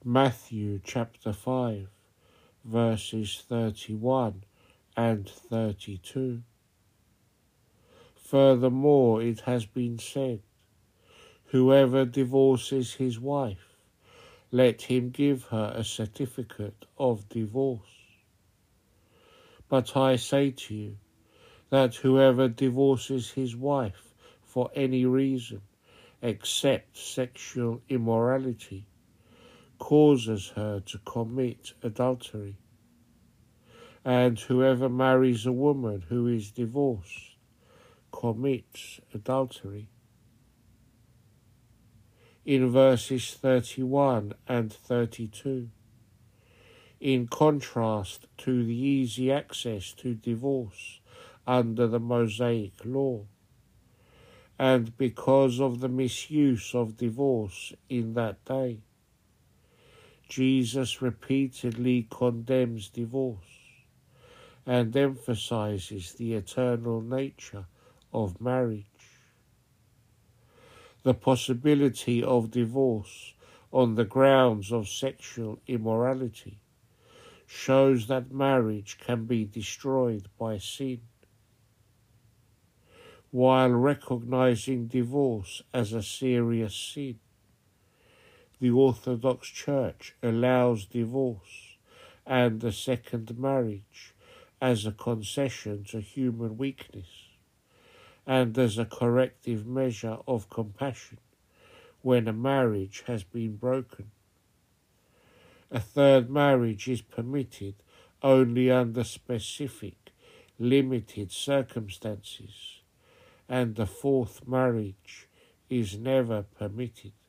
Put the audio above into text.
Matthew chapter 5, verses 31 and 32. Furthermore, it has been said, whoever divorces his wife, let him give her a certificate of divorce. But I say to you that whoever divorces his wife for any reason except sexual immorality causes her to commit adultery. And whoever marries a woman who is divorced commits adultery. In verses 31 and 32, in contrast to the easy access to divorce under the Mosaic law, and because of the misuse of divorce in that day, Jesus repeatedly condemns divorce and emphasizes the eternal nature of marriage. The possibility of divorce on the grounds of sexual immorality shows that marriage can be destroyed by sin. While recognizing divorce as a serious sin, the Orthodox Church allows divorce and a second marriage as a concession to human weakness and as a corrective measure of compassion when a marriage has been broken. A third marriage is permitted only under specific, limited circumstances, and the fourth marriage is never permitted.